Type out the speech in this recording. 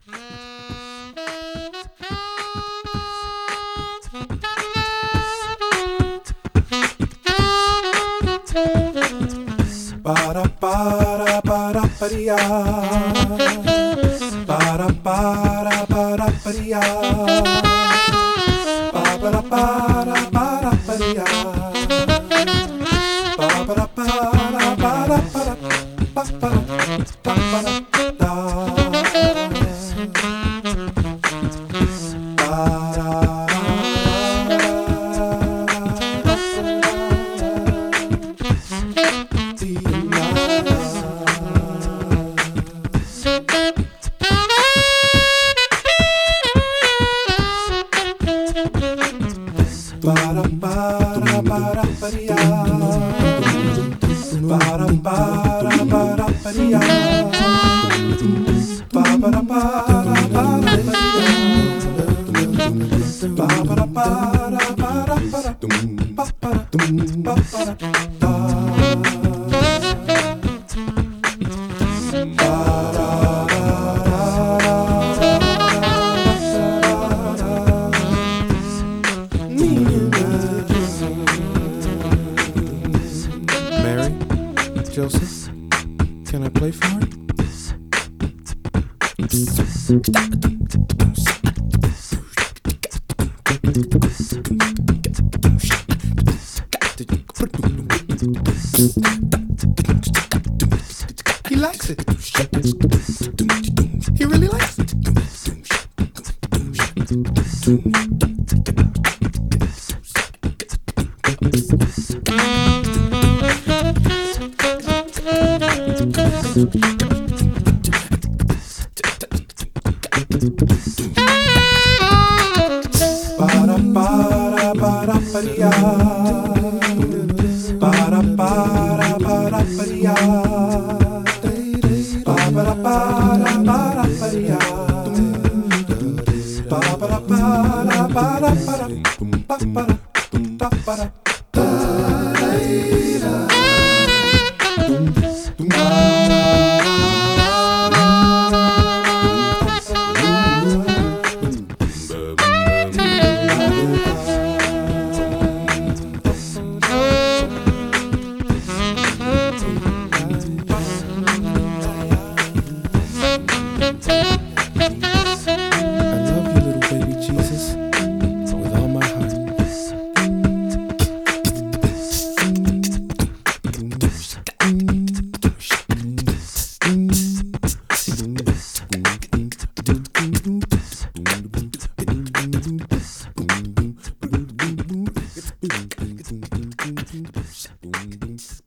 Para para para paria. Para para para paria. Para para para paria. Para para para para para para para para para paria. Para para para paria. Para para para paria. Para para para Mary, Joseph, can I play for it? He likes it. He really likes it. Para para para paria. Para para para paria. Para para para paria. Para para para para Boom, boom.